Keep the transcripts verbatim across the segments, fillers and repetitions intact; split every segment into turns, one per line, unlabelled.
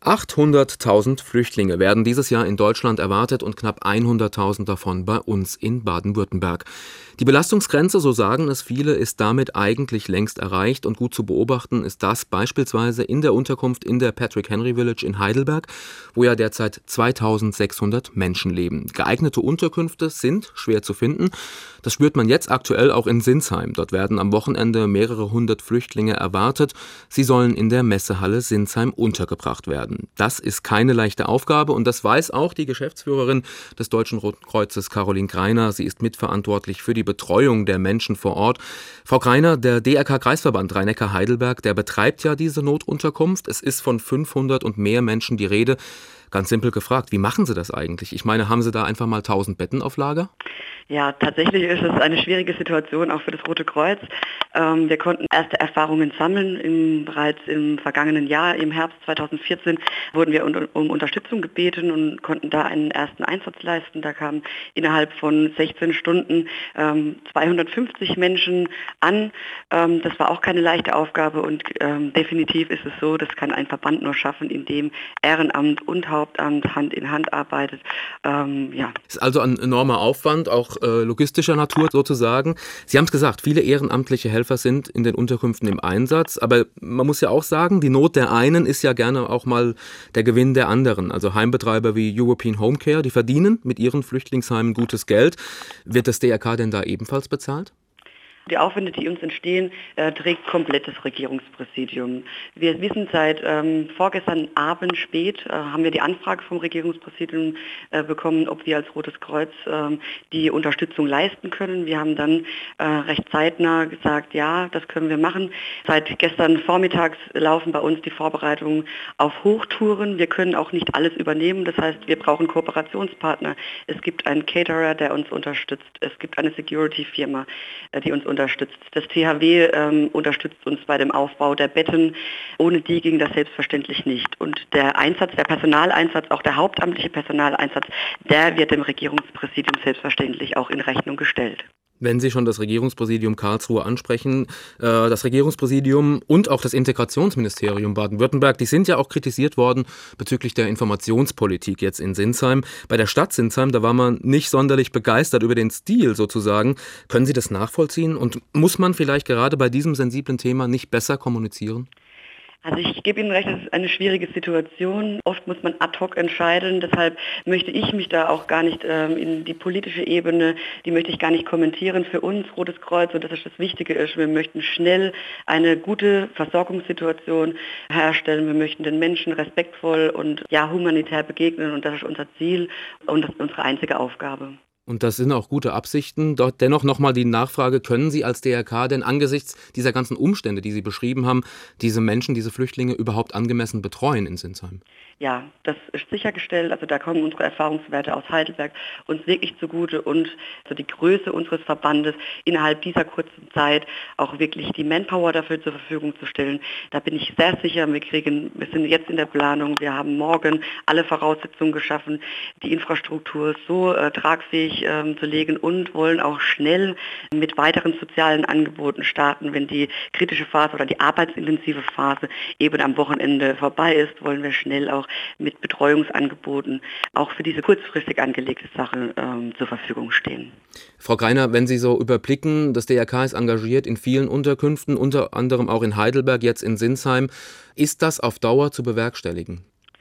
achthunderttausend Flüchtlinge werden dieses Jahr in Deutschland erwartet und knapp hunderttausend davon bei uns in Baden-Württemberg. Die Belastungsgrenze, so sagen es viele, ist damit eigentlich längst erreicht, und gut zu beobachten ist das beispielsweise in der Unterkunft in der Patrick Henry Village in Heidelberg, wo ja derzeit zweitausendsechshundert Menschen leben. Geeignete Unterkünfte sind schwer zu finden. Das spürt man jetzt aktuell auch in Sinsheim. Dort werden am Wochenende mehrere hundert Flüchtlinge erwartet. Sie sollen in der Messehalle Sinsheim untergebracht werden. Das ist keine leichte Aufgabe, und das weiß auch die Geschäftsführerin des Deutschen Roten Kreuzes, Caroline Greiner. Sie ist mitverantwortlich für die Betreuung der Menschen vor Ort. Frau Greiner, der D R K-Kreisverband Rhein-Neckar-Heidelberg, der betreibt ja diese Notunterkunft. Es ist von fünfhundert und mehr Menschen die Rede. Ganz simpel gefragt, wie machen Sie das eigentlich? Ich meine, haben Sie da einfach mal tausend Betten auf Lager?
Ja, tatsächlich ist es eine schwierige Situation, auch für das Rote Kreuz. Ähm, wir konnten erste Erfahrungen sammeln. Im, bereits im vergangenen Jahr, im Herbst zweitausendvierzehn, wurden wir um, um Unterstützung gebeten und konnten da einen ersten Einsatz leisten. Da kamen innerhalb von sechzehn Stunden ähm, zweihundertfünfzig Menschen an. Ähm, das war auch keine leichte Aufgabe, und ähm, definitiv ist es so, das kann ein Verband nur schaffen, indem Ehrenamt und Hauptamt Hand in Hand arbeitet. Ähm, ja.
Ist also ein enormer Aufwand, auch äh, logistischer Natur sozusagen. Sie haben es gesagt, viele ehrenamtliche Helfer sind in den Unterkünften im Einsatz, aber man muss ja auch sagen, die Not der einen ist ja gerne auch mal der Gewinn der anderen. Also Heimbetreiber wie European Home Care, die verdienen mit ihren Flüchtlingsheimen gutes Geld. Wird das D R K denn da ebenfalls bezahlt?
Die Aufwände, die uns entstehen, äh, trägt komplett das Regierungspräsidium. Wir wissen seit ähm, vorgestern Abend spät, äh, haben wir die Anfrage vom Regierungspräsidium äh, bekommen, ob wir als Rotes Kreuz äh, die Unterstützung leisten können. Wir haben dann äh, recht zeitnah gesagt, ja, das können wir machen. Seit gestern vormittags laufen bei uns die Vorbereitungen auf Hochtouren. Wir können auch nicht alles übernehmen. Das heißt, wir brauchen Kooperationspartner. Es gibt einen Caterer, der uns unterstützt. Es gibt eine Security-Firma, äh, die uns unterstützt. unterstützt. Das T H W ähm, unterstützt uns bei dem Aufbau der Betten. Ohne die ging das selbstverständlich nicht. Und der Einsatz, der Personaleinsatz, auch der hauptamtliche Personaleinsatz, der wird dem Regierungspräsidium selbstverständlich auch in Rechnung gestellt.
Wenn Sie schon das Regierungspräsidium Karlsruhe ansprechen, äh, das Regierungspräsidium und auch das Integrationsministerium Baden-Württemberg, die sind ja auch kritisiert worden bezüglich der Informationspolitik jetzt in Sinsheim. Bei der Stadt Sinsheim, da war man nicht sonderlich begeistert über den Stil sozusagen. Können Sie das nachvollziehen? Und muss man vielleicht gerade bei diesem sensiblen Thema nicht besser kommunizieren?
Also ich gebe Ihnen recht, das ist eine schwierige Situation. Oft muss man ad hoc entscheiden. Deshalb möchte ich mich da auch gar nicht ähm, in die politische Ebene, die möchte ich gar nicht kommentieren. Für uns, Rotes Kreuz, und das ist das Wichtige ist, wir möchten schnell eine gute Versorgungssituation herstellen. Wir möchten den Menschen respektvoll und ja humanitär begegnen, und das ist unser Ziel und das ist unsere einzige Aufgabe.
Und das sind auch gute Absichten. Dort dennoch nochmal die Nachfrage, können Sie als D R K denn angesichts dieser ganzen Umstände, die Sie beschrieben haben, diese Menschen, diese Flüchtlinge überhaupt angemessen betreuen in Sinsheim?
Ja, das ist sichergestellt. Also da kommen unsere Erfahrungswerte aus Heidelberg uns wirklich zugute, und also die Größe unseres Verbandes innerhalb dieser kurzen Zeit auch wirklich die Manpower dafür zur Verfügung zu stellen. Da bin ich sehr sicher, wir kriegen, wir sind jetzt in der Planung, wir haben morgen alle Voraussetzungen geschaffen, die Infrastruktur so äh, tragfähig ähm, zu legen, und wollen auch schnell mit weiteren sozialen Angeboten starten. Wenn die kritische Phase oder die arbeitsintensive Phase eben am Wochenende vorbei ist, wollen wir schnell auch mit Betreuungsangeboten auch für diese kurzfristig angelegte Sache ähm, zur Verfügung stehen.
Frau Greiner, wenn Sie so überblicken, das D R K ist engagiert in vielen Unterkünften, unter anderem auch in Heidelberg, jetzt in Sinsheim. Ist das auf Dauer zu bewerkstelligen?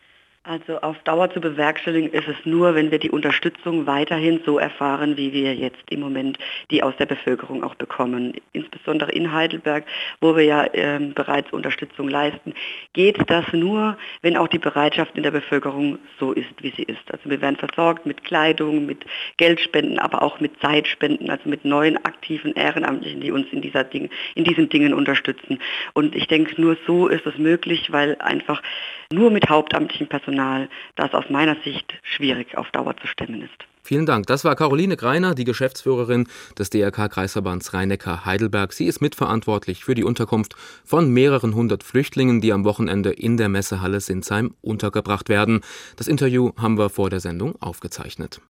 Also auf Dauer zu bewerkstelligen ist es nur, wenn wir die Unterstützung weiterhin so erfahren, wie wir jetzt im Moment die aus der Bevölkerung auch bekommen. Insbesondere in Heidelberg, wo wir ja äh, bereits Unterstützung leisten, geht das nur, wenn auch die Bereitschaft in der Bevölkerung so ist, wie sie ist. Also wir werden versorgt mit Kleidung, mit Geldspenden, aber auch mit Zeitspenden, also mit neuen aktiven Ehrenamtlichen, die uns in, dieser Ding, in diesen Dingen unterstützen. Und ich denke, nur so ist es möglich, weil einfach nur mit hauptamtlichem Personal das aus meiner Sicht schwierig auf Dauer zu stemmen ist.
Vielen Dank. Das war Caroline Greiner, die Geschäftsführerin des D R K-Kreisverbands Rhein-Neckar-Heidelberg. Sie ist mitverantwortlich für die Unterkunft von mehreren hundert Flüchtlingen, die am Wochenende in der Messehalle Sinsheim untergebracht werden. Das Interview haben wir vor der Sendung aufgezeichnet.